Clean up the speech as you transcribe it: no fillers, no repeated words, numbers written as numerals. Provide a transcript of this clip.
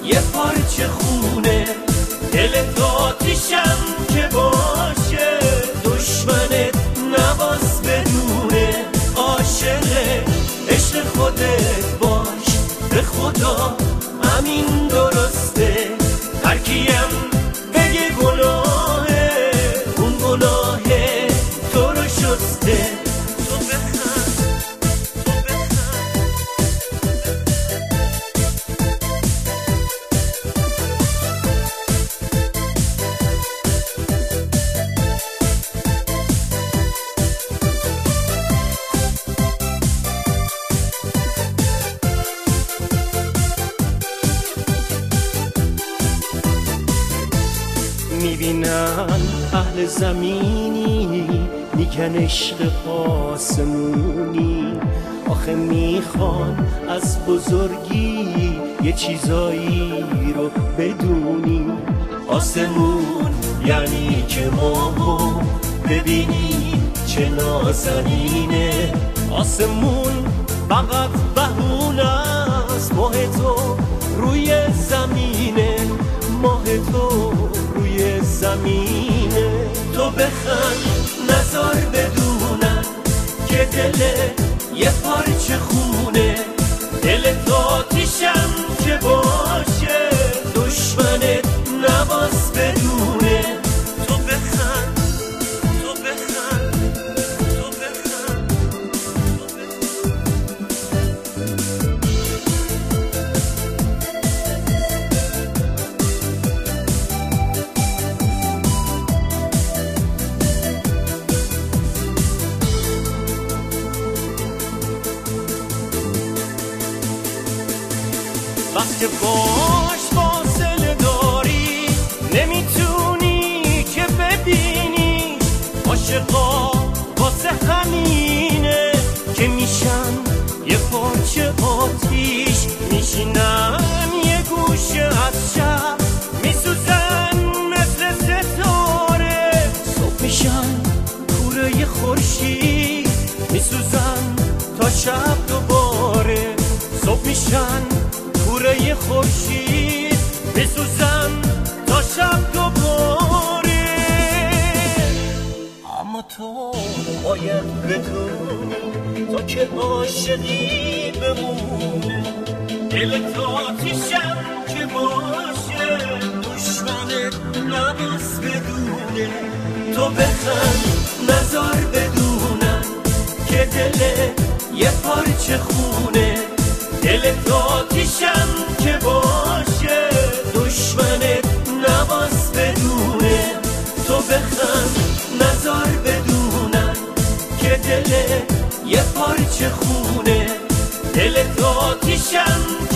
یه پارچه خونه، دلت آتیشم که باشه، دشمنت نباز بدونه، عاشق عشق خودت باش، به خدا همین درسته. هر کیم بگه گناهه، اون گناهه تو رو شسته. تو بخند، تو بخند. میبینن اهل زمینی میگن عشق آسمونی، آخه میخوان از بزرگی یه چیزایی رو بدونی. آسمون یعنی که ماهو ببینی چه نازنینه، آسمون فقط بهونه است، ماه تو روی زمینه، ماه تو روی زمینه. تو بخند نزار بدونن که دل یه پارچه خونه، دلت آتیشم که باشه، دشمنت نباز بدونه. تو بخند، تو بخند، تو بخند، تو وقتی باش فاصله داری نمیتونی که ببینی، عاشقا واسه همینه که میشن یه پارچه آتیش، میشینن یه گوشه از شب میسوزن مثل ستاره، صبح میشن کوره خورشید میسوزن تا شب دوباره، صبح میشن کوره خورشید میسوزن تا شب دوباره. اما تو باید بدونی تا که عاشقی بمونه، دلت آتیشم که باشه، دشمنت نباز بدونه. تو بخند نزار بدونن که دل یه پارچه خونه، دلت آتیشم که باشه، دشمنت نباز بدونه. تو بخند نزار بدونن که دل یه پارچه خونه، دلت آتیشم